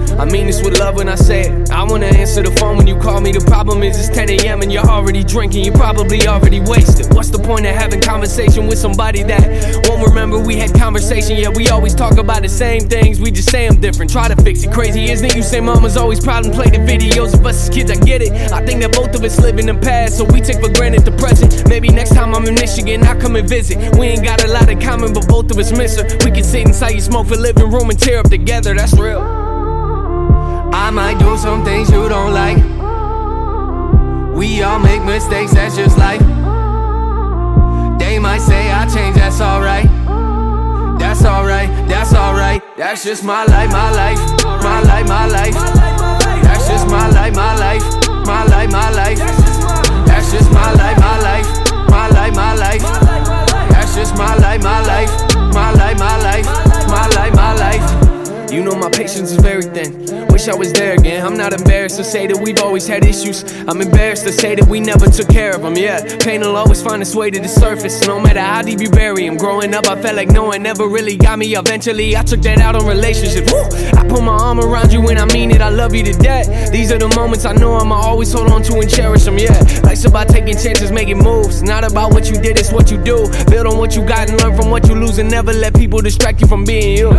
I mean this with love when I say it. I wanna answer the phone when you call me. The problem is it's 10 a.m. and you're already drinking. You probably already wasted. What's the point of having conversation with somebody that won't remember we had conversation? Yeah, we always talk about the same things, we just say them different. Try to fix it. Crazy, isn't it? You say mama's always proud and play the videos of us as kids. I get it. I think that both of us live in the past, so we take for granted the present. Maybe next time I'm in Michigan, I'll come and visit. We ain't got a lot in common, but both of us miss her. We can sit inside your smoke for living room and tear up together. That's real. I might do some things you don't like. We all make mistakes, that's just life. They might say I change, that's alright. That's alright, that's alright. That's just my life, my life. My life, my life. That's just my life, my life. My life, my life. That's just my life, my life. My life, my life. That's just my life, my life. My life, my life. My life, my life. You know my patience is very thin. Wish I was there again. I'm not embarrassed to say that we've always had issues. I'm embarrassed to say that we never took care of them. Yeah, pain will always find its way to the surface, no matter how deep you bury them. Growing up, I felt like no one ever really got me. Eventually, I took that out on relationships. Woo! I put my arm around you and I mean it. I love you to death. These are the moments I know I'ma always hold on to and cherish them. Yeah, life's about taking chances, making moves. Not about what you did, it's what you do. Build on what you got and learn from what you lose, and never let people distract you from being you.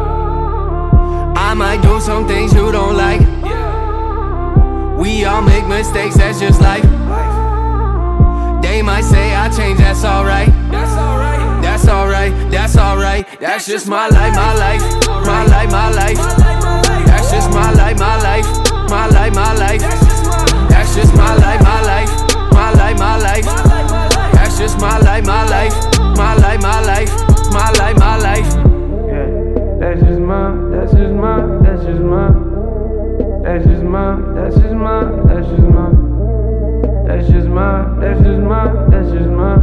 I might do some things you don't like. We all make mistakes, that's just life. They might say I change, that's alright. That's alright, that's alright, that's alright. That's just my life, my life. My life, my life. That's just my life, my life. My life, my life. That's just my life, my life. My life, my life. That's just my life, my life. My life, my life. My life, my life. That's just my, that's just my, that's just my, that's just my, that's just my, that's just my, that's just my, that's just my, that's just my.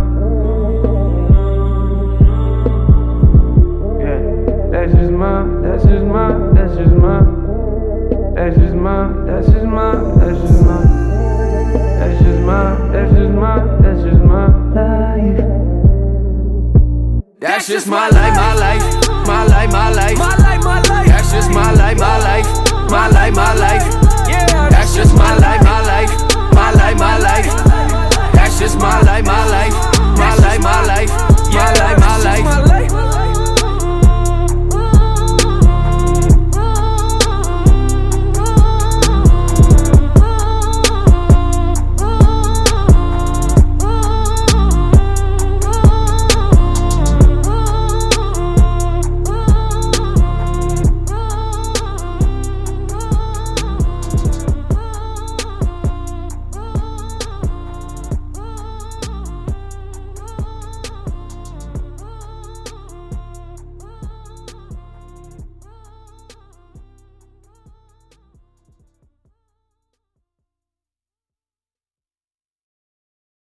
Yeah, that's just my, that's just my, that's just my, that's just my, that's just my, that's just my, that's just my, that's just my, that's just my life. That's just my life, my life. My life, my life. My life, my life. That's just my life, my life.